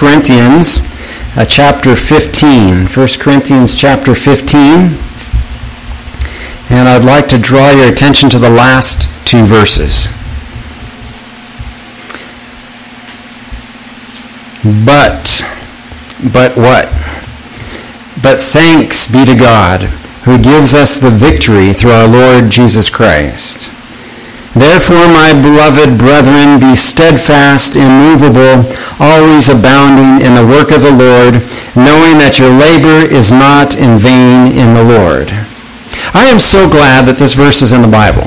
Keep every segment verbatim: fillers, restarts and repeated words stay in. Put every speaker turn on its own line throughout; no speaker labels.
Corinthians uh, chapter fifteen. First Corinthians chapter fifteen. And I'd like to draw your attention to the last two verses. But, but what? But thanks be to God, who gives us the victory through our Lord Jesus Christ. Therefore, my beloved brethren, be steadfast, immovable, always abounding in the work of the Lord, knowing that your labor is not in vain in the Lord. I am so glad that this verse is in the Bible,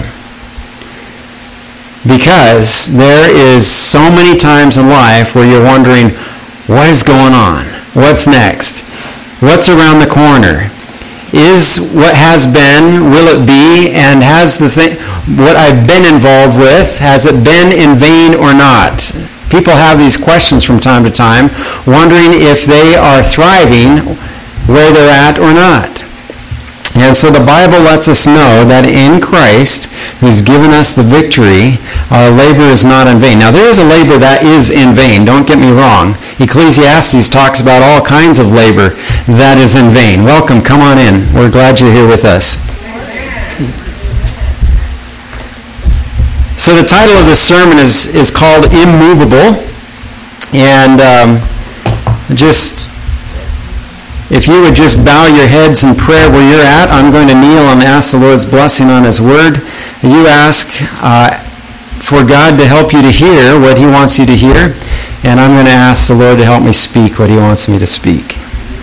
because there is so many times in life where you're wondering, what is going on? What's next? What's around the corner? Is what has been, will it be, and has the thing, what I've been involved with, has it been in vain or not? People have these questions from time to time, wondering if they are thriving where they're at or not. And so the Bible lets us know that in Christ, who's given us the victory, our labor is not in vain. Now, there is a labor that is in vain. Don't get me wrong. Ecclesiastes talks about all kinds of labor that is in vain. Welcome. Come on in. We're glad you're here with us. So the title of this sermon is, is called Immovable. And um, just... if you would just bow your heads in prayer where you're at, I'm going to kneel and ask the Lord's blessing on His Word. You ask uh, for God to help you to hear what He wants you to hear, and I'm going to ask the Lord to help me speak what He wants me to speak.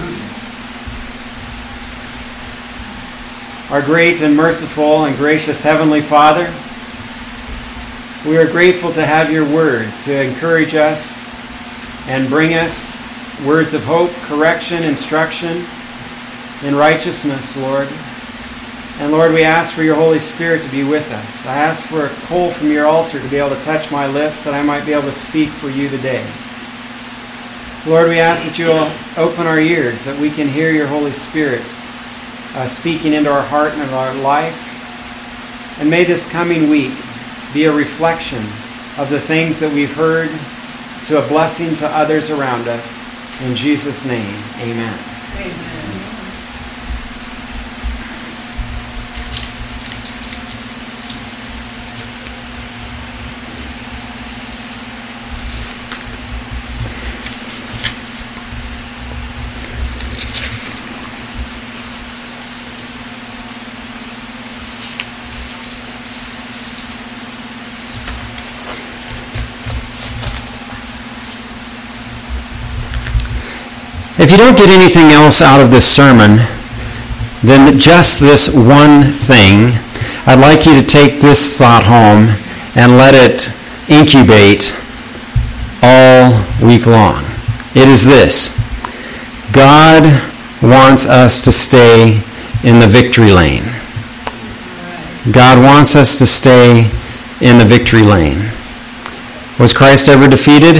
Our great and merciful and gracious Heavenly Father, we are grateful to have your Word to encourage us and bring us words of hope, correction, instruction in righteousness, Lord. And Lord, we ask for your Holy Spirit to be with us. I ask for a coal from your altar to be able to touch my lips, that I might be able to speak for you today. Lord, we ask that you will open our ears, that we can hear your Holy Spirit uh, speaking into our heart and in our life. And may this coming week be a reflection of the things that we've heard, to a blessing to others around us. In Jesus' name, amen.
Amen.
If you don't get anything else out of this sermon, then just this one thing, I'd like you to take this thought home and let it incubate all week long. It is this: God wants us to stay in the victory lane. God wants us to stay in the victory lane. Was Christ ever defeated?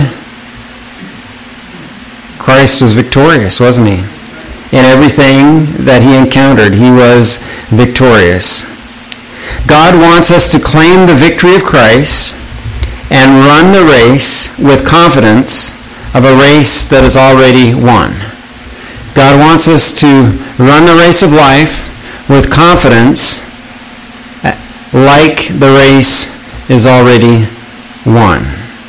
Christ was victorious, wasn't he? In everything that he encountered, he was victorious. God wants us to claim the victory of Christ and run the race with confidence of a race that is already won. God wants us to run the race of life with confidence like the race is already won.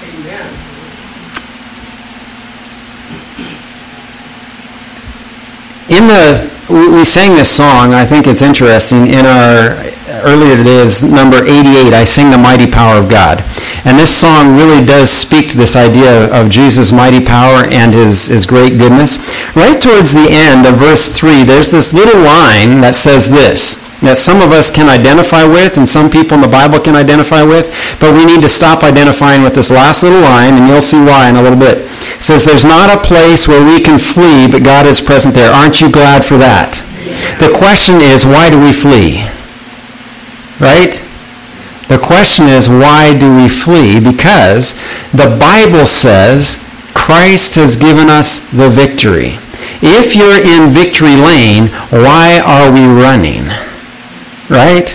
In the, we sang this song, I think it's interesting, in our, earlier today is number eighty-eight, I Sing the Mighty Power of God. And this song really does speak to this idea of Jesus' mighty power and his, his great goodness. Right towards the end of verse three, there's this little line that says this, that some of us can identify with and some people in the Bible can identify with, but we need to stop identifying with this last little line, and you'll see why in a little bit. It says, there's not a place where we can flee, but God is present there. Aren't you glad for that? Yeah. The question is, why do we flee? Right? The question is, why do we flee? Because the Bible says Christ has given us the victory. If you're in victory lane, why are we running? Right?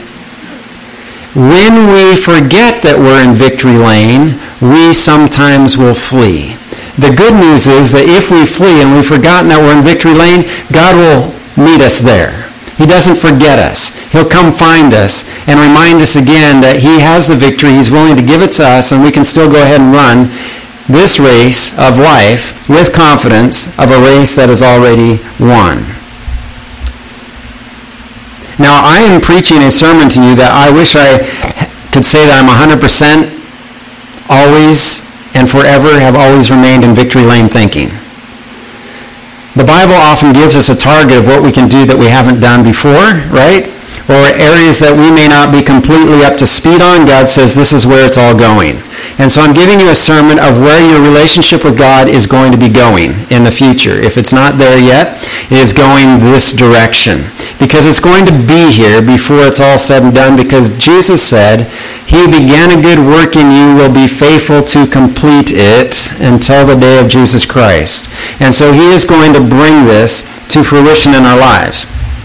When we forget that we're in victory lane, we sometimes will flee. the good news is that if we flee and we've forgotten that we're in victory lane, God will meet us there. He doesn't forget us. He'll come find us and remind us again that he has the victory. He's willing to give it to us, and we can still go ahead and run this race of life with confidence of a race that is already won. Now, I am preaching a sermon to you that I wish I could say that I'm one hundred percent always and forever have always remained in victory lane thinking. The Bible often gives us a target of what we can do that we haven't done before, right? Or areas that we may not be completely up to speed on. God says this is where it's all going. And so I'm giving you a sermon of where your relationship with God is going to be going in the future. If it's not there yet, it is going this direction. Because it's going to be here before it's all said and done, because Jesus said, he who began a good work in you will be faithful to complete it until the day of Jesus Christ. And so he is going to bring this to fruition in our lives.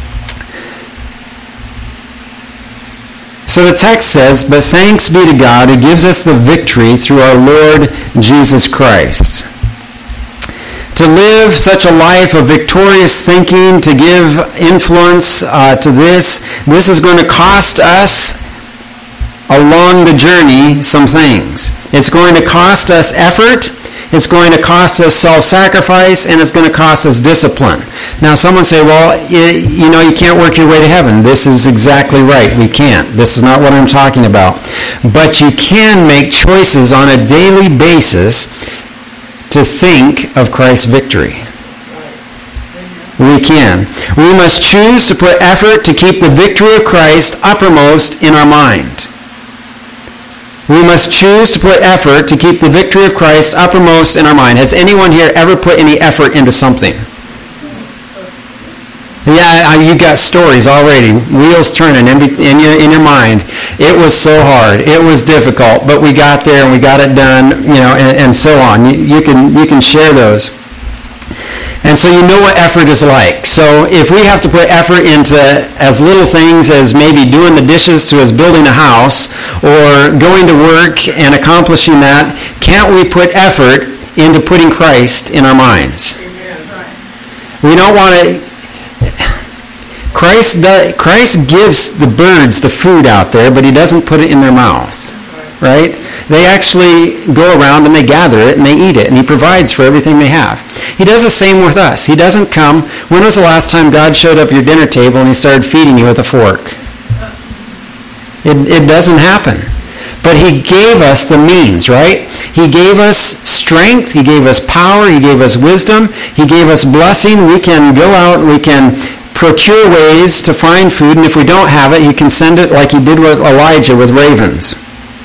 So the text says, but thanks be to God who gives us the victory through our Lord Jesus Christ. To live such a life of victorious thinking, to give influence uh, to this, this is going to cost us along the journey some things. It's going to cost us effort. It's going to cost us self-sacrifice, and it's going to cost us discipline. Now, someone say, well, it, you know, you can't work your way to heaven. This is exactly right. We can't. This is not what I'm talking about. But you can make choices on a daily basis to think of Christ's victory. We can. We must choose to put effort to keep the victory of Christ uppermost in our mind. We must choose to put effort to keep the victory of Christ uppermost in our mind. Has anyone here ever put any effort into something? Yeah, you got stories already. Wheels turning in, in, your, in your mind. It was so hard. It was difficult, but we got there and we got it done, you know, and, and so on. You, you can you can share those. And so you know what effort is like. So if we have to put effort into as little things as maybe doing the dishes to as building a house or going to work and accomplishing that, can't we put effort into putting Christ in our minds? We don't want to... Christ, does, Christ gives the birds the food out there, but he doesn't put it in their mouths, right? They actually go around and they gather it and they eat it, and he provides for everything they have. He does the same with us. He doesn't come. When was the last time God showed up at your dinner table and he started feeding you with a fork? It, it doesn't happen. But he gave us the means, right? He gave us strength. He gave us power. He gave us wisdom. He gave us blessing. We can go out and we can procure ways to find food, and if we don't have it, he can send it like he did with Elijah with ravens.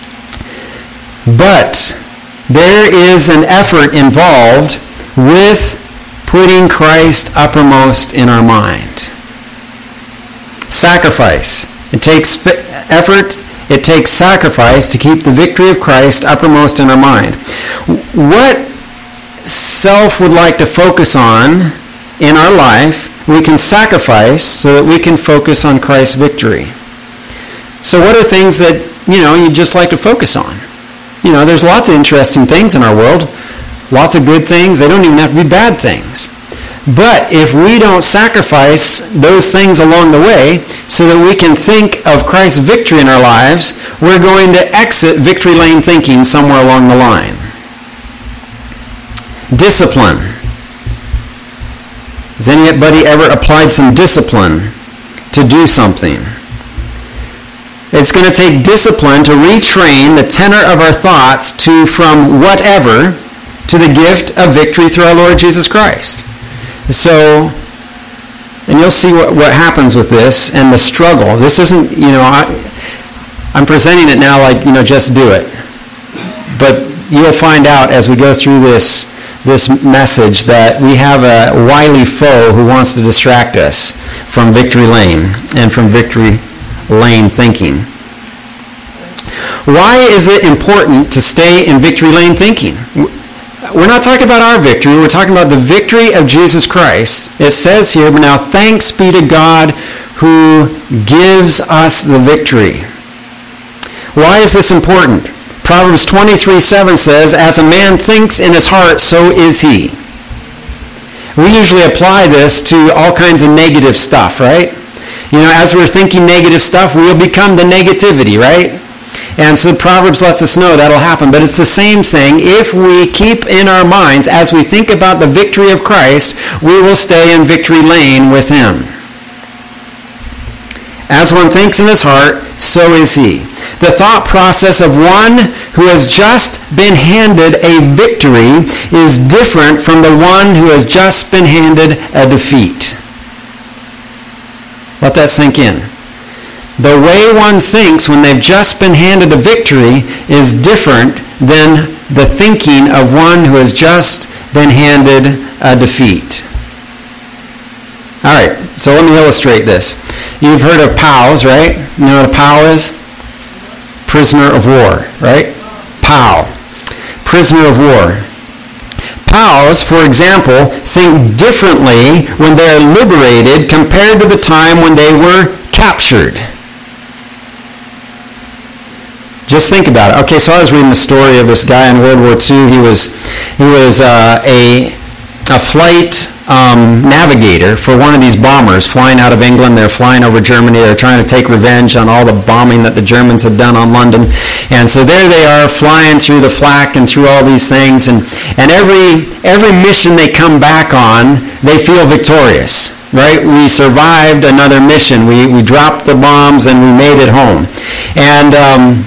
But there is an effort involved with putting Christ uppermost in our mind. Sacrifice. It takes effort, it takes sacrifice to keep the victory of Christ uppermost in our mind. What self would like to focus on in our life, we can sacrifice so that we can focus on Christ's victory. So what are things that, you know, you just like to focus on? You know, there's lots of interesting things in our world. Lots of good things. They don't even have to be bad things. But if we don't sacrifice those things along the way so that we can think of Christ's victory in our lives, we're going to exit victory lane thinking somewhere along the line. Discipline. Has anybody ever applied some discipline to do something? It's going to take discipline to retrain the tenor of our thoughts to from whatever to the gift of victory through our Lord Jesus Christ. So, and you'll see what, what happens with this and the struggle. This isn't, you know, I, I'm presenting it now like, you know, just do it. But you'll find out as we go through this this message that we have a wily foe who wants to distract us from victory lane and from victory lane thinking. Why is it important to stay in victory lane thinking? We're not talking about our victory. We're talking about the victory of Jesus Christ. It says here, but now thanks be to God who gives us the victory. Why is this important? Proverbs twenty-three seven says, as a man thinks in his heart, so is he. We usually apply this to all kinds of negative stuff, right? You know, as we're thinking negative stuff, we'll become the negativity, right? And so Proverbs lets us know that'll happen. But it's the same thing. If we keep in our minds, as we think about the victory of Christ, we will stay in victory lane with him. As one thinks in his heart, so is he. The thought process of one who has just been handed a victory is different from the one who has just been handed a defeat. Let that sink in. The way one thinks when they've just been handed a victory is different than the thinking of one who has just been handed a defeat. All right, so let me illustrate this. You've heard of P O Ws, right? You know what a P O W is? Prisoner of war, right? P O W. Prisoner of war. P O Ws, for example, think differently when they are liberated compared to the time when they were captured. Just think about it. Okay, so I was reading the story of this guy in World War Two. He was he was uh, a a flight um, navigator for one of these bombers flying out of England. They're flying over Germany. They're trying to take revenge on all the bombing that the Germans had done on London. And so there they are flying through the flak and through all these things. And, and every every mission they come back on, they feel victorious. Right? We survived another mission. We we dropped the bombs and we made it home. And um,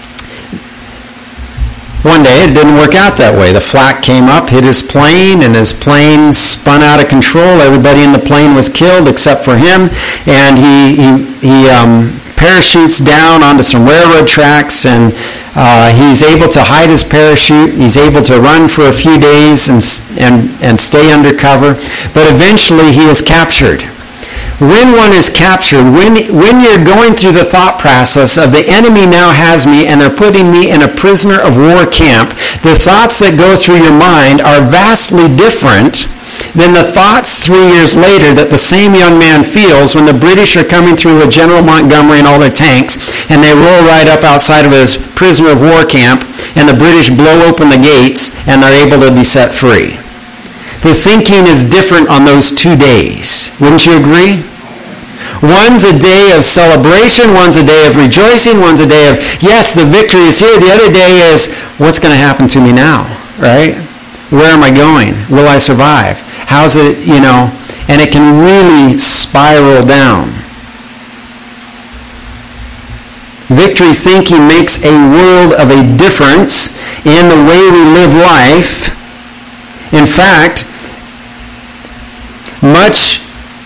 one day it didn't work out that way. The flak came up, hit his plane, and his plane spun out of control. Everybody in the plane was killed except for him. And he he, he um, parachutes down onto some railroad tracks, and uh, he's able to hide his parachute. He's able to run for a few days and and and stay undercover. But eventually he is captured. When one is captured, when when you're going through the thought process of the enemy now has me and they're putting me in a prisoner of war camp, the thoughts that go through your mind are vastly different than the thoughts three years later that the same young man feels when the British are coming through with General Montgomery and all their tanks, and they roll right up outside of his prisoner of war camp, and the British blow open the gates and they're able to be set free. The thinking is different on those two days. Wouldn't you agree? One's a day of celebration, one's a day of rejoicing, one's a day of, yes, the victory is here. The other day is, what's going to happen to me now, right? Where am I going? Will I survive? How's it, you know, and it can really spiral down. Victory thinking makes a world of a difference in the way we live life. In fact, much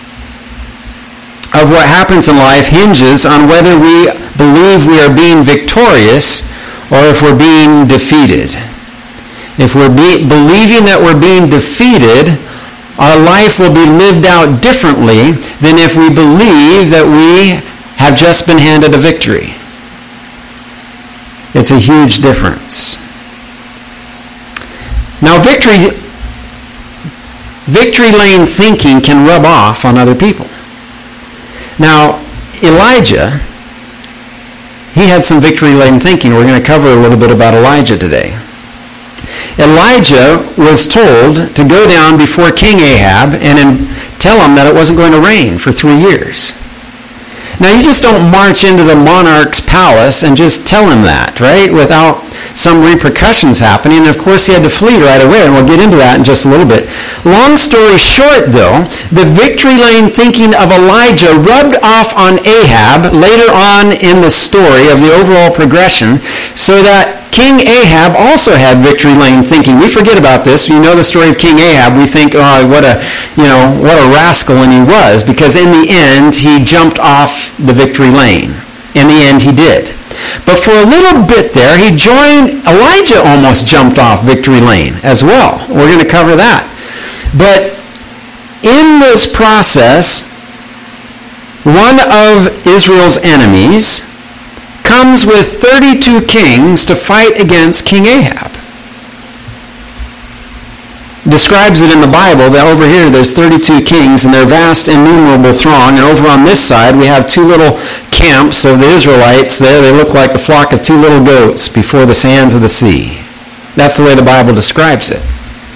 of what happens in life hinges on whether we believe we are being victorious or if we're being defeated. If we're be, believing that we're being defeated, our life will be lived out differently than if we believe that we have just been handed a victory. It's a huge difference. Now, victory, victory lane thinking can rub off on other people. Now, Elijah, he had some victory lane thinking. We're going to cover a little bit about Elijah today. Elijah was told to go down before King Ahab and in, tell him that it wasn't going to rain for three years. Now, you just don't march into the monarch's palace and just tell him that, right, without some repercussions happening. And, of course, he had to flee right away, and we'll get into that in just a little bit. Long story short, though, the victory lane thinking of Elijah rubbed off on Ahab later on in the story of the overall progression, so that King Ahab also had victory lane thinking. We forget about this. You know the story of King Ahab. We think, oh, what a, you know, what a rascal, and he was, because in the end, he jumped off the victory lane. In the end, he did. But for a little bit there, he joined, Elijah almost jumped off victory lane as well. We're going to cover that. But in this process, one of Israel's enemies comes with thirty-two kings to fight against King Ahab. describes it in the Bible that over here there's thirty-two kings and their vast innumerable throng, and over on this side we have two little camps of the Israelites there. They look like the flock of two little goats before the sands of the sea. That's the way the Bible describes it.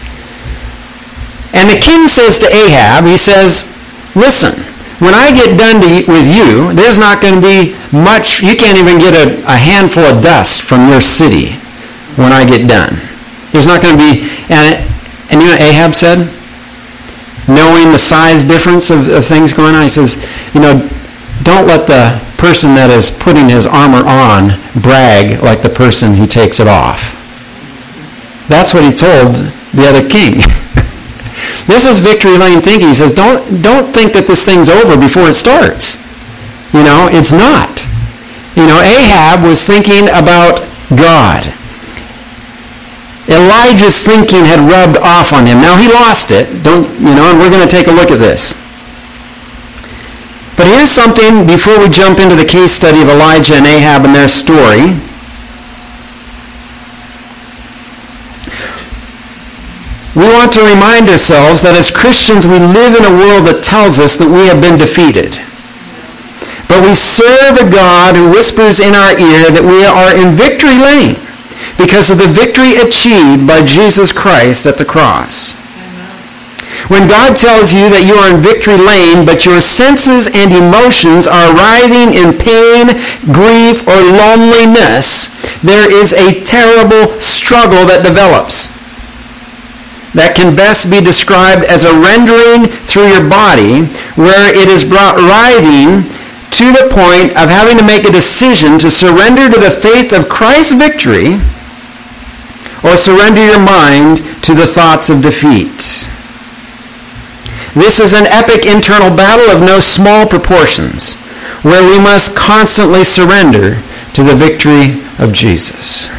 And the king says to Ahab, he says, listen, when I get done to, with you, there's not going to be much, you can't even get a, a handful of dust from your city when I get done. There's not going to be, and, and you know what Ahab said? Knowing the size difference of, of things going on, he says, you know, don't let the person that is putting his armor on brag like the person who takes it off. That's what he told the other king. This is victory lane thinking. He says, don't, don't think that this thing's over before it starts. You know, it's not. You know, Ahab was thinking about God. Elijah's thinking had rubbed off on him. Now he lost it. Don't, you know, and we're going to take a look at this. But here's something before we jump into the case study of Elijah and Ahab and their story. We want to remind ourselves that as Christians we live in a world that tells us that we have been defeated. But we serve a God who whispers in our ear that we are in victory lane because of the victory achieved by Jesus Christ at the cross. When God tells you that you are in victory lane, but your senses and emotions are writhing in pain, grief, or loneliness, there is a terrible struggle that develops. That can best be described as a rendering through your body where it is brought writhing to the point of having to make a decision to surrender to the faith of Christ's victory or surrender your mind to the thoughts of defeat. This is an epic internal battle of no small proportions where we must constantly surrender to the victory of Jesus.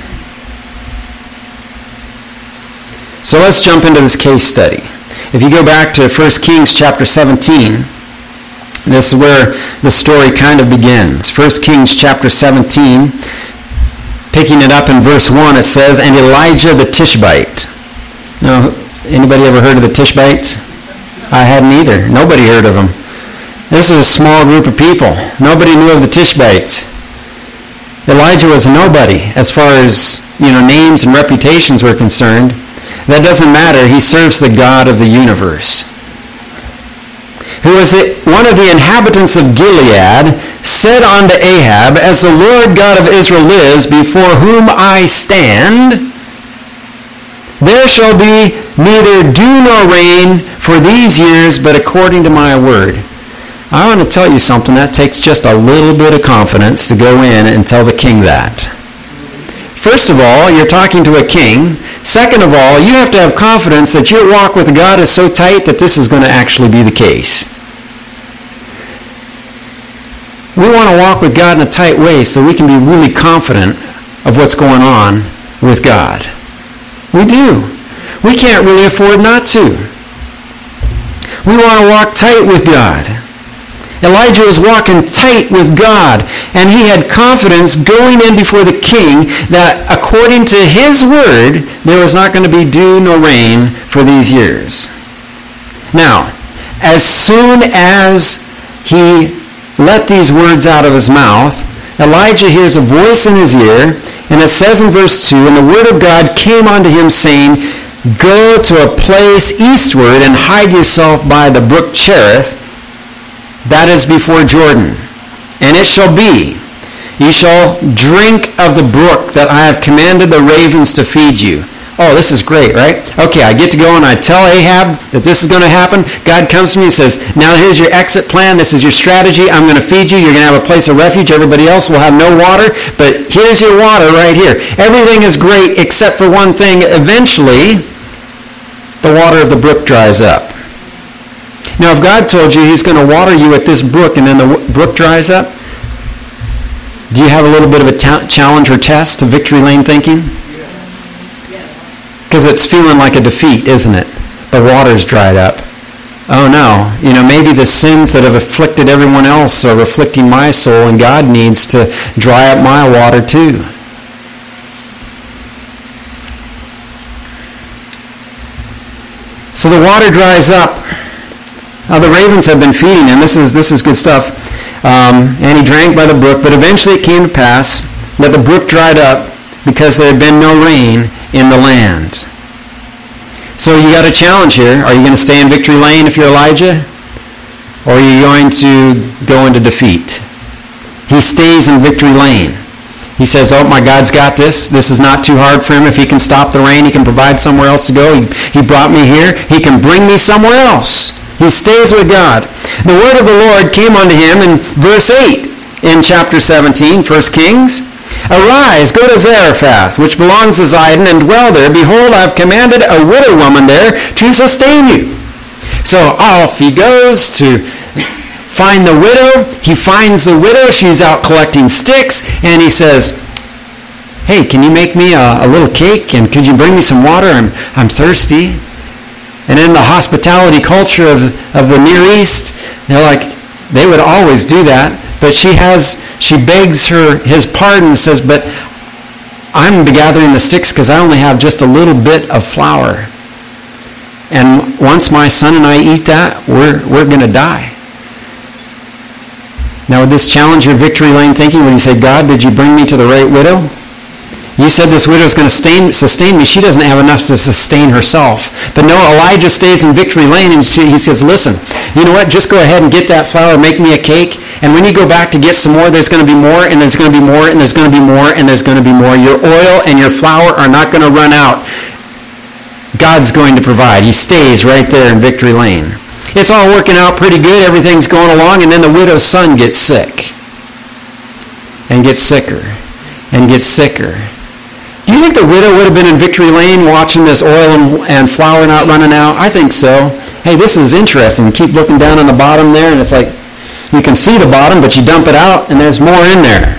So let's jump into this case study. If you go back to First Kings chapter seventeen, this is where the story kind of begins. First Kings chapter seventeen, picking it up in verse one, it says, and Elijah the Tishbite. Now, anybody ever heard of the Tishbites? I hadn't either. Nobody heard of them. This is a small group of people. Nobody knew of the Tishbites. Elijah was a nobody as far as, you know, names and reputations were concerned. That doesn't matter. He serves the God of the universe. Who was one of the inhabitants of Gilead, said unto Ahab, as the Lord God of Israel lives, before whom I stand, there shall be neither dew nor rain for these years, but according to my word. I want to tell you something. That takes just a little bit of confidence to go in and tell the king that. First of all, you're talking to a king. Second of all, you have to have confidence that your walk with God is so tight that this is going to actually be the case. We want to walk with God in a tight way so we can be really confident of what's going on with God. We do. We can't really afford not to. We want to walk tight with God. Elijah was walking tight with God, and he had confidence going in before the king that according to his word, there was not going to be dew nor rain for these years. Now, as soon as he let these words out of his mouth, Elijah hears a voice in his ear, and it says in verse two, and the word of God came unto him, saying, go to a place eastward and hide yourself by the brook Cherith, that is before Jordan. And it shall be, ye shall drink of the brook that I have commanded the ravens to feed you. Oh, this is great, right? Okay, I get to go and I tell Ahab that this is going to happen. God comes to me and says, now here's your exit plan. This is your strategy. I'm going to feed you. You're going to have a place of refuge. Everybody else will have no water, but here's your water right here. Everything is great except for one thing. Eventually, the water of the brook dries up. Now, if God told you he's going to water you at this brook and then the brook dries up, do you have a little bit of a ta- challenge or test to victory lane thinking? Because it's feeling like a defeat, isn't it? The water's dried up. Oh no, you know, maybe the sins that have afflicted everyone else are afflicting my soul, and God needs to dry up my water too. So the water dries up. Uh, the ravens have been feeding him. This is this is good stuff. Um, and he drank by the brook. But eventually it came to pass that the brook dried up because there had been no rain in the land. So you got a challenge here. Are you going to stay in victory lane if you're Elijah? Or are you going to go into defeat? He stays in victory lane. He says, oh, my God's got this. This is not too hard for him. If he can stop the rain, he can provide somewhere else to go. He, he brought me here. He can bring me somewhere else. He stays with God. The word of the Lord came unto him in verse eight in chapter seventeen, First Kings. Arise, go to Zarephath, which belongs to Zidon, and dwell there. Behold, I have commanded a widow woman there to sustain you. So off he goes to find the widow. He finds the widow. She's out collecting sticks. And he says, hey, can you make me a, a little cake? And could you bring me some water? I'm, I'm thirsty. And in the hospitality culture of, of the Near East, they're like, they would always do that. But she has, she begs her his pardon and says, but I'm gathering the sticks because I only have just a little bit of flour. And once my son and I eat that, we're we're going to die. Now, would this challenge your victory lane thinking when you say, God, did you bring me to the right widow? You said this widow is going to sustain, sustain me. She doesn't have enough to sustain herself. But no, Elijah stays in victory lane and he says, listen, you know what? Just go ahead and get that flour, make me a cake. And when you go back to get some more, there's going to be more, and there's going to be more, and there's going to be more, and there's going to be more. Your oil and your flour are not going to run out. God's going to provide. He stays right there in victory lane. It's all working out pretty good. Everything's going along, and then the widow's son gets sick and gets sicker and gets sicker. Do you think the widow would have been in victory lane watching this oil and, and flour not running out? I think so. Hey, this is interesting. Keep looking down on the bottom there, and it's like you can see the bottom, but you dump it out, and there's more in there.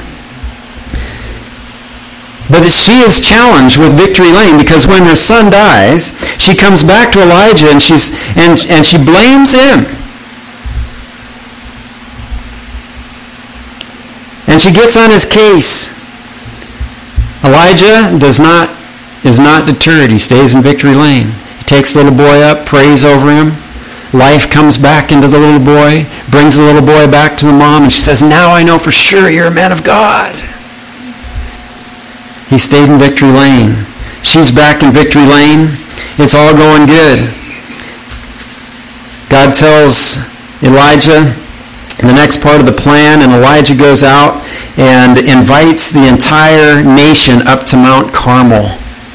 But she is challenged with victory lane because when her son dies, she comes back to Elijah and she's and, and she blames him. And she gets on his case. Elijah does not is not deterred. He stays in victory lane. He takes the little boy up, prays over him. Life comes back into the little boy, brings the little boy back to the mom, and she says, now I know for sure you're a man of God. He stayed in victory lane. She's back in victory lane. It's all going good. God tells Elijah the next part of the plan, and Elijah goes out and invites the entire nation up to Mount Carmel.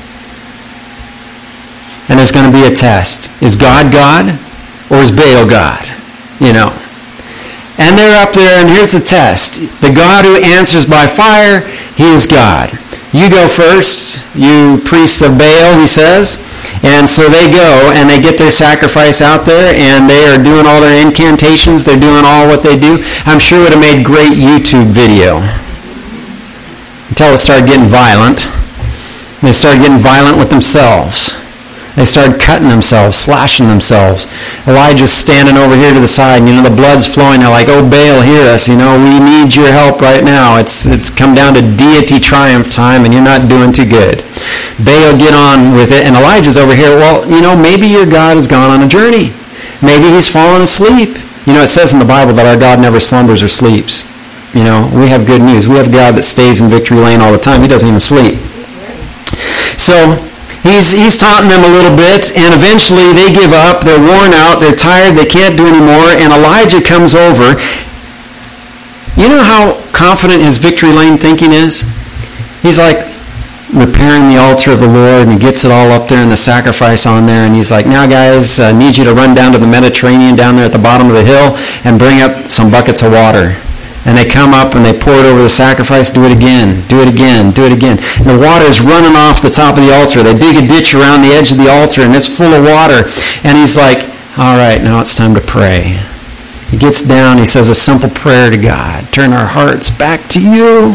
And there's going to be a test. Is God God or is Baal God? You know. And they're up there, and here's the test. The God who answers by fire, he is God. You go first, you priests of Baal, he says. And so they go, and they get their sacrifice out there, and they are doing all their incantations. They're doing all what they do. I'm sure it would have made great YouTube video. Until it started getting violent. They started getting violent with themselves. They started cutting themselves, slashing themselves. Elijah's standing over here to the side, and you know, the blood's flowing. They're like, oh, Baal, hear us. You know, we need your help right now. It's it's come down to deity triumph time, and you're not doing too good. Baal, get on with it. And Elijah's over here, well, you know, maybe your God has gone on a journey. Maybe he's fallen asleep. You know, it says in the Bible that our God never slumbers or sleeps. You know, we have good news. We have a God that stays in victory lane all the time. He doesn't even sleep. So He's, he's taunting them a little bit, and eventually they give up. They're worn out. They're tired. They can't do anymore. And Elijah comes over. You know how confident his victory lane thinking is? He's like repairing the altar of the Lord, and he gets it all up there and the sacrifice on there. And he's like, now, guys, I need you to run down to the Mediterranean down there at the bottom of the hill and bring up some buckets of water. And they come up and they pour it over the sacrifice, do it again, do it again, do it again. And the water is running off the top of the altar. They dig a ditch around the edge of the altar, and it's full of water. And he's like, all right, now it's time to pray. He gets down, he says a simple prayer to God. Turn our hearts back to you.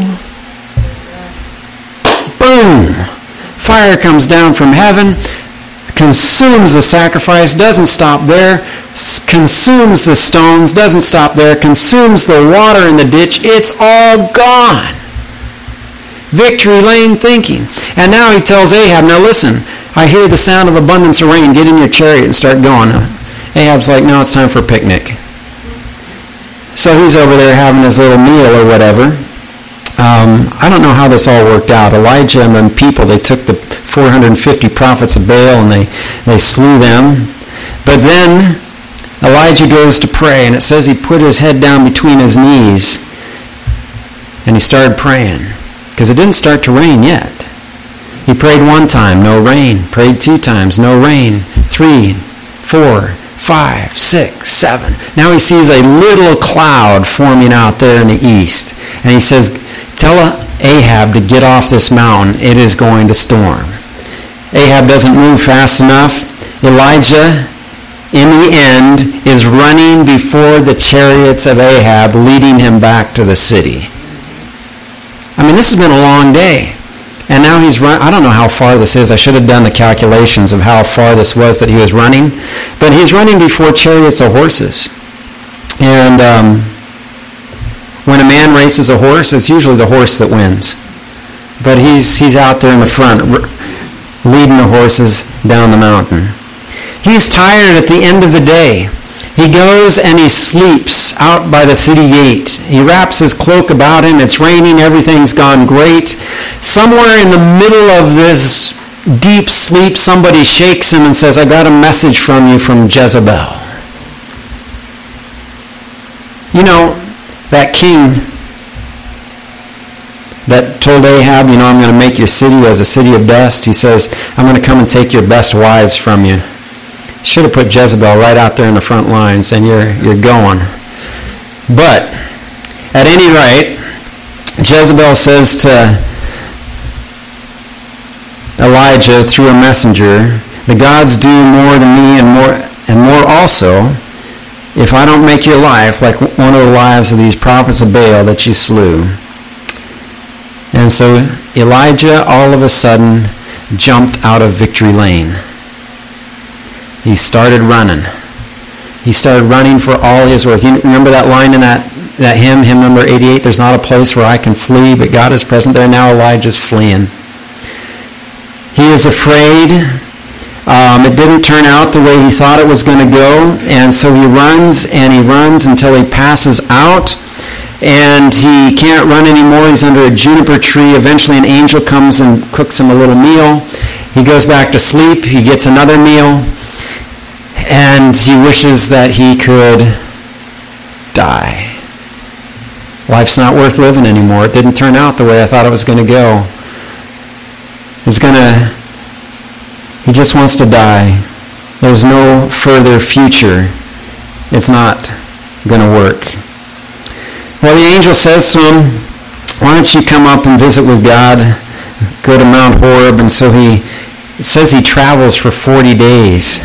Boom! Fire comes down from heaven, consumes the sacrifice, doesn't stop there, consumes the stones, doesn't stop there, consumes the water in the ditch. It's all gone. Victory lane thinking. And now he tells Ahab, now listen, I hear the sound of abundance of rain. Get in your chariot and start going. Ahab's like, no, it's time for a picnic. So he's over there having his little meal or whatever. Um, I don't know how this all worked out. Elijah and the people, they took the four hundred fifty prophets of Baal and they, they slew them. But then Elijah goes to pray, and it says he put his head down between his knees and he started praying because it didn't start to rain yet. He prayed one time, no rain. Prayed two times, no rain. Three, four, five, six, seven. Now he sees a little cloud forming out there in the east. And he says, tell Ahab to get off this mountain. It is going to storm. Ahab doesn't move fast enough. Elijah, in the end, is running before the chariots of Ahab, leading him back to the city. I mean, this has been a long day. And now he's run. I don't know how far this is. I should have done the calculations of how far this was that he was running. But he's running before chariots of horses. And um, when a man races a horse, it's usually the horse that wins. But he's he's out there in the front, r- leading the horses down the mountain. He's tired at the end of the day. He goes and he sleeps out by the city gate. He wraps his cloak about him. It's raining. Everything's gone great. Somewhere in the middle of this deep sleep, somebody shakes him and says, I got a message from you from Jezebel. You know, that king that told Ahab, you know, I'm going to make your city as a city of dust. He says, I'm going to come and take your best wives from you. Should have put Jezebel right out there in the front lines, and you're you're going. But at any rate, Jezebel says to Elijah through a messenger, the gods do more to me and more and more also if I don't make your life like one of the lives of these prophets of Baal that you slew. And so Elijah all of a sudden jumped out of victory lane. He started running. He started running for all his worth. You remember that line in that, that hymn, hymn number eighty-eight, there's not a place where I can flee, but God is present there. Now Elijah's fleeing. He is afraid. Um, it didn't turn out the way he thought it was going to go, and so he runs and he runs until he passes out, and he can't run anymore. He's under a juniper tree. Eventually an angel comes and cooks him a little meal. He goes back to sleep. He gets another meal. And he wishes that he could die. Life's not worth living anymore. It didn't turn out the way I thought it was going to go. It's going to... He just wants to die. There's no further future. It's not going to work. Well, the angel says to him, why don't you come up and visit with God? Go to Mount Horeb. And so he... It says he travels for forty days.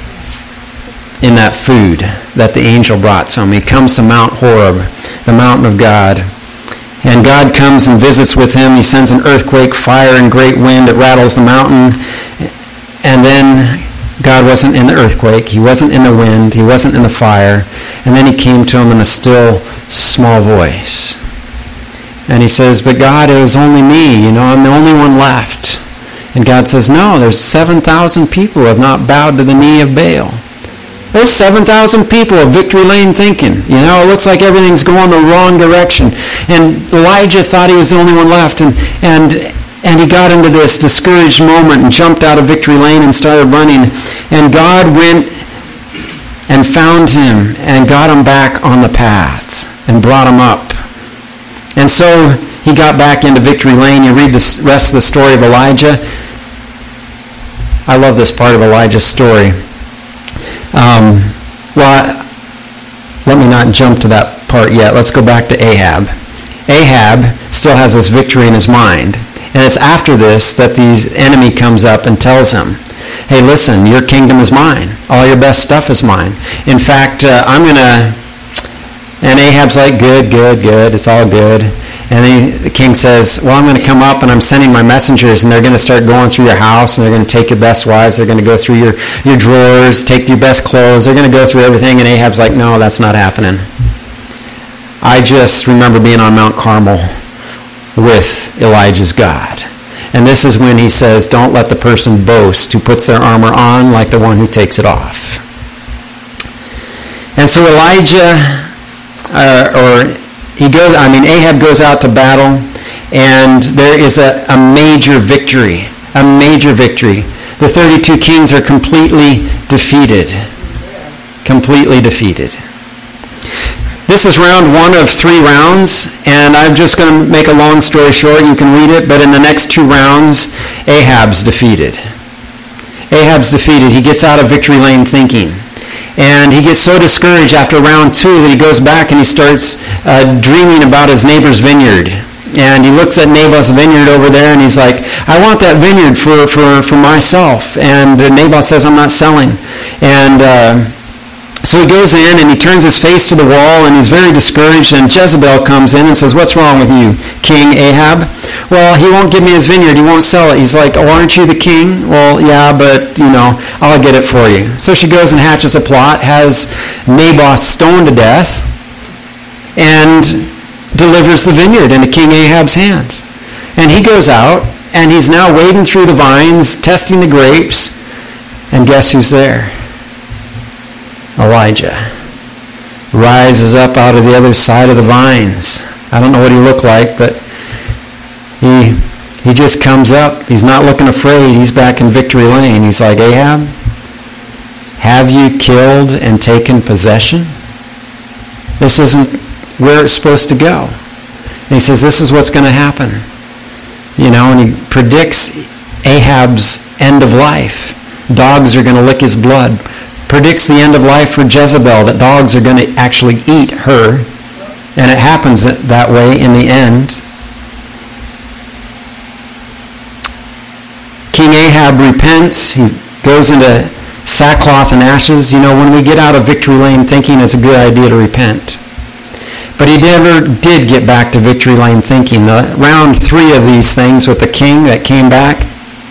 In that food that the angel brought to him. He comes to Mount Horeb, the mountain of God. And God comes and visits with him. He sends an earthquake, fire, and great wind. It rattles the mountain. And then God wasn't in the earthquake. He wasn't in the wind. He wasn't in the fire. And then he came to him in a still, small voice. And he says, but God, it was only me. You know, I'm the only one left. And God says, no, there's seven thousand people who have not bowed to the knee of Baal. There's seven thousand people of victory lane thinking. You know, it looks like everything's going the wrong direction. And Elijah thought he was the only one left. And, and, and he got into this discouraged moment and jumped out of victory lane and started running. And God went and found him and got him back on the path and brought him up. And so he got back into victory lane. You read the rest of the story of Elijah. I love this part of Elijah's story. Um, well, let me not jump to that part yet. Let's go back to Ahab. Ahab still has this victory in his mind. And it's after this that the enemy comes up and tells him, hey, listen, your kingdom is mine. All your best stuff is mine. In fact, uh, I'm going to... And Ahab's like, good, good, good. It's all good. And then the king says, well, I'm going to come up and I'm sending my messengers and they're going to start going through your house and they're going to take your best wives. They're going to go through your, your drawers, take your best clothes. They're going to go through everything. And Ahab's like, no, that's not happening. I just remember being on Mount Carmel with Elijah's God. And this is when he says, don't let the person boast who puts their armor on like the one who takes it off. And so Elijah, uh, or he goes, I mean, Ahab goes out to battle, and there is a, a major victory, a major victory. The thirty-two kings are completely defeated, completely defeated. This is round one of three rounds, and I'm just going to make a long story short. You can read it, but in the next two rounds, Ahab's defeated. Ahab's defeated. He gets out of victory lane thinking. And he gets so discouraged after round two that he goes back and he starts uh, dreaming about his neighbor's vineyard. And he looks at Naboth's vineyard over there and he's like, I want that vineyard for, for, for myself. And Naboth says, I'm not selling. And uh, so he goes in and he turns his face to the wall and he's very discouraged, and Jezebel comes in and says, what's wrong with you, King Ahab? Well, he won't give me his vineyard. He won't sell it. He's like, oh, aren't you the king? Well, yeah, but, you know, I'll get it for you. So she goes and hatches a plot, has Naboth stoned to death, and delivers the vineyard into King Ahab's hands. And he goes out, and he's now wading through the vines, testing the grapes, and guess who's there? Elijah rises up out of the other side of the vines. I don't know what he looked like, but he he just comes up. He's not looking afraid. He's back in victory lane. He's like, Ahab, have you killed and taken possession? This isn't where it's supposed to go. And he says, this is what's going to happen. You know, and he predicts Ahab's end of life. Dogs are going to lick his blood. Predicts the end of life for Jezebel, that dogs are going to actually eat her. And it happens that way in the end. King Ahab repents. He goes into sackcloth and ashes. You know, when we get out of victory lane thinking, it's a good idea to repent. But he never did get back to victory lane thinking. The round three of these things with the king that came back,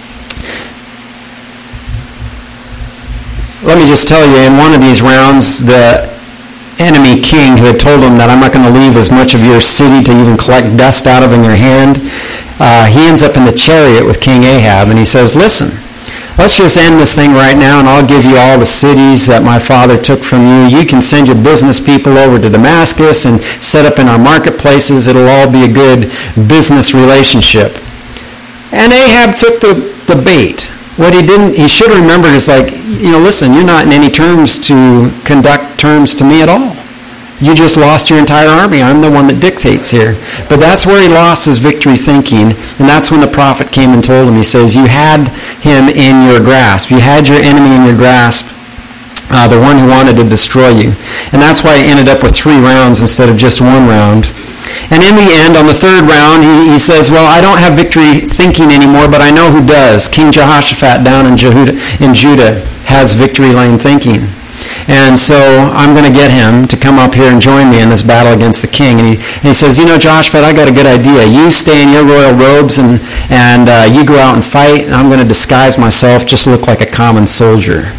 let me just tell you, in one of these rounds, the enemy king who had told him that I'm not going to leave as much of your city to even collect dust out of in your hand, uh, he ends up in the chariot with King Ahab, and he says, listen, let's just end this thing right now, and I'll give you all the cities that my father took from you. You can send your business people over to Damascus and set up in our marketplaces. It'll all be a good business relationship. And Ahab took the, the bait. What he didn't, he should have remembered is like, you know, listen, you're not in any terms to conduct terms to me at all. You just lost your entire army. I'm the one that dictates here. But that's where he lost his victory thinking, and that's when the prophet came and told him. He says, you had him in your grasp. You had your enemy in your grasp, uh, the one who wanted to destroy you. And that's why he ended up with three rounds instead of just one round. And in the end, on the third round, he, he says, well, I don't have victory thinking anymore, but I know who does. King Jehoshaphat down in Judah, in Judah has victory lane thinking. And so I'm going to get him to come up here and join me in this battle against the king. And he, and he says, you know, Jehoshaphat, I got a good idea. You stay in your royal robes and, and uh, you go out and fight, and I'm going to disguise myself, just look like a common soldier.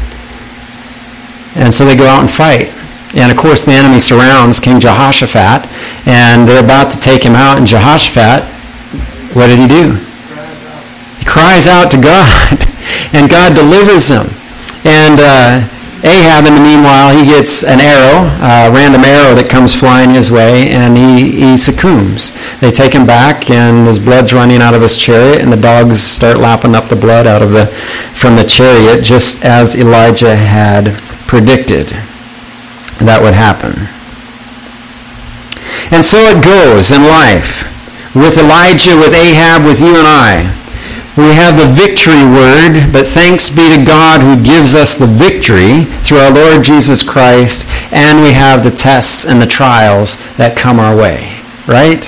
And so they go out and fight. And of course the enemy surrounds King Jehoshaphat, and they're about to take him out, and Jehoshaphat, what did he do? He cries out to God, and God delivers him. And uh, Ahab, in the meanwhile, he gets an arrow, a random arrow that comes flying his way, and he, he succumbs. They take him back, and his blood's running out of his chariot, and the dogs start lapping up the blood out of the from the chariot, just as Elijah had predicted that would happen. And so it goes in life. With Elijah, with Ahab, with you and I. We have the victory word, but thanks be to God who gives us the victory through our Lord Jesus Christ, and we have the tests and the trials that come our way, right?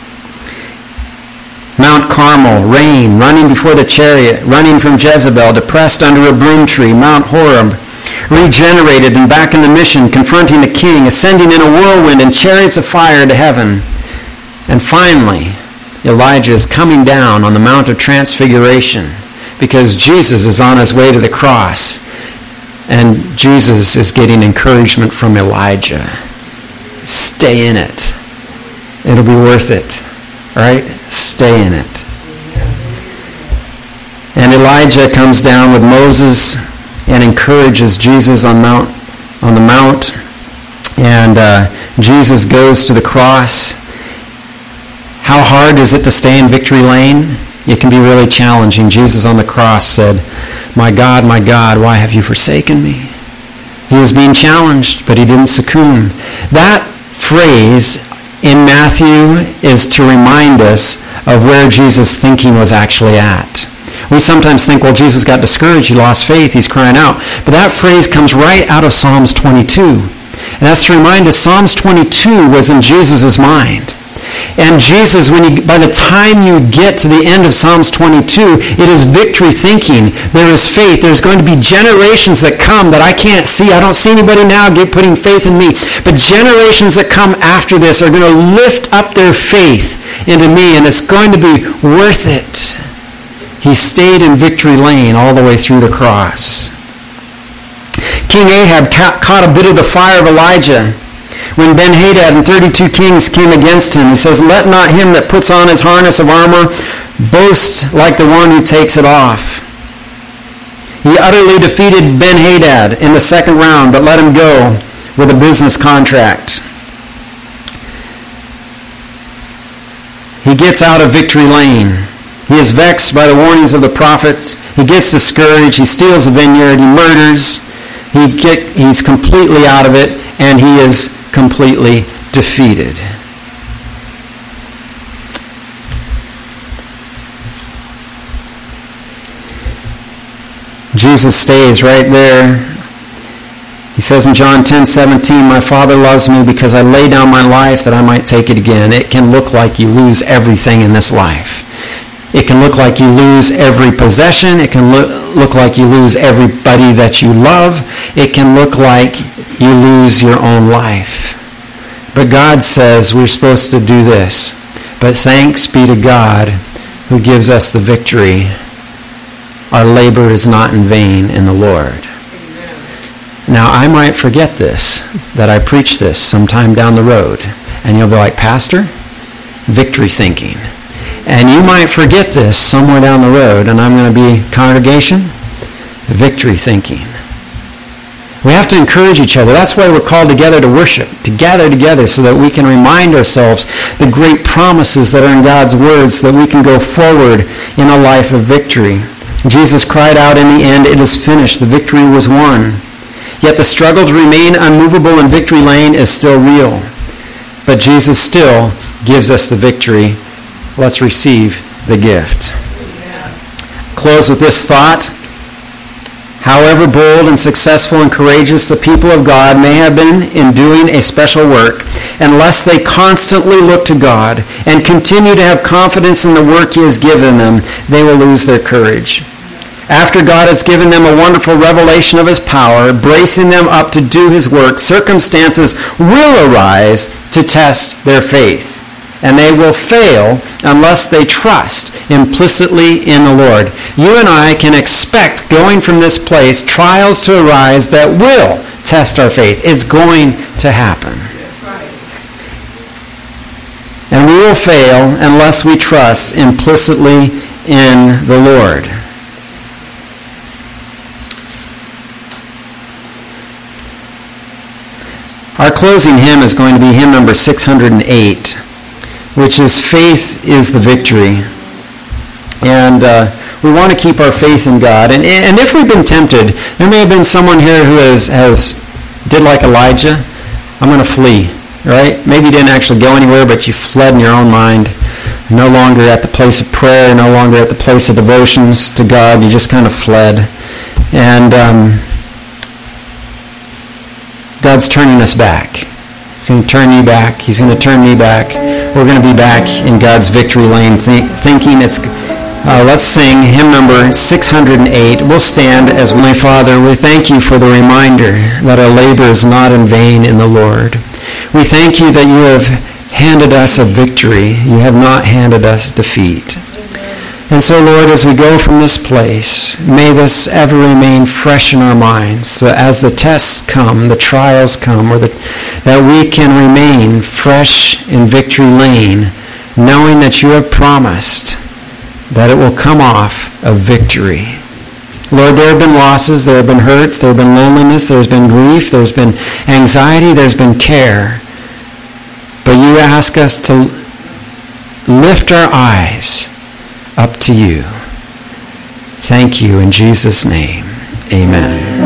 Mount Carmel, rain, running before the chariot, running from Jezebel, depressed under a broom tree, Mount Horeb, regenerated and back in the mission, confronting the king, ascending in a whirlwind and chariots of fire to heaven. And finally, Elijah is coming down on the Mount of Transfiguration because Jesus is on his way to the cross. And Jesus is getting encouragement from Elijah. Stay in it. It'll be worth it. right? Stay in it. And Elijah comes down with Moses and encourages Jesus on Mount on the mount. And uh, Jesus goes to the cross. How hard is it to stay in victory lane? It can be really challenging. Jesus on the cross said, "My God, my God, why have you forsaken me?" He was being challenged, but he didn't succumb. That phrase in Matthew is to remind us of where Jesus' thinking was actually at. We sometimes think, well, Jesus got discouraged, he lost faith, he's crying out. But that phrase comes right out of Psalms twenty-two. And that's to remind us, Psalms twenty-two was in Jesus' mind. And Jesus, when you, by the time you get to the end of Psalms twenty-two, it is victory thinking. There is faith. There's going to be generations that come that I can't see. I don't see anybody now get putting faith in me. But generations that come after this are going to lift up their faith into me, and it's going to be worth it. He stayed in victory lane all the way through the cross. King Ahab ca- caught a bit of the fire of Elijah. When Ben-Hadad and thirty-two kings came against him, he says, "Let not him that puts on his harness of armor boast like the one who takes it off." He utterly defeated Ben-Hadad in the second round, but let him go with a business contract. He gets out of victory lane. He is vexed by the warnings of the prophets. He gets discouraged. He steals a vineyard. He murders. He get, he's completely out of it, and he is completely defeated. Jesus stays right there. He says in John ten seventeen, "My Father loves me because I lay down my life that I might take it again." It can look like you lose everything in this life. It can look like you lose every possession. It can look, look like you lose everybody that you love. It can look like you lose your own life. But God says we're supposed to do this. But thanks be to God who gives us the victory. Our labor is not in vain in the Lord. Amen. Now, I might forget this, that I preach this sometime down the road. And you'll be like, "Pastor, victory thinking." And you might forget this somewhere down the road, and I'm going to be, congregation, victory thinking. We have to encourage each other. That's why we're called together to worship, to gather together so that we can remind ourselves the great promises that are in God's Word so that we can go forward in a life of victory. Jesus cried out in the end, "It is finished." The victory was won. Yet the struggle to remain unmovable in victory lane is still real. But Jesus still gives us the victory. Let's receive the gift. Amen. Close with this thought. However bold and successful and courageous the people of God may have been in doing a special work, unless they constantly look to God and continue to have confidence in the work He has given them, they will lose their courage. After God has given them a wonderful revelation of His power, bracing them up to do His work, circumstances will arise to test their faith. And they will fail unless they trust implicitly in the Lord. You and I can expect, going from this place, trials to arise that will test our faith. It's going to happen. And we will fail unless we trust implicitly in the Lord. Our closing hymn is going to be hymn number six hundred eight. Which is "Faith is the Victory." And uh, we want to keep our faith in God. And, and if we've been tempted, there may have been someone here who has, has did like Elijah. I'm going to flee, right? Maybe you didn't actually go anywhere, but you fled in your own mind. No longer at the place of prayer, no longer at the place of devotions to God. You just kind of fled. And um, God's turning us back. He's going to turn you back. He's going to turn me back. We're going to be back in God's victory lane th- thinking. It's, uh, let's sing hymn number six hundred eight. We'll stand as my Father. We thank you for the reminder that our labor is not in vain in the Lord. We thank you that you have handed us a victory. You have not handed us defeat. And so, Lord, as we go from this place, may this ever remain fresh in our minds, so as the tests come, the trials come, or the, that we can remain fresh in victory lane, knowing that you have promised that it will come off a victory. Lord, there have been losses, there have been hurts, there have been loneliness, there's been grief, there's been anxiety, there's been care. But you ask us to lift our eyes up to you. Thank you in Jesus' name. Amen.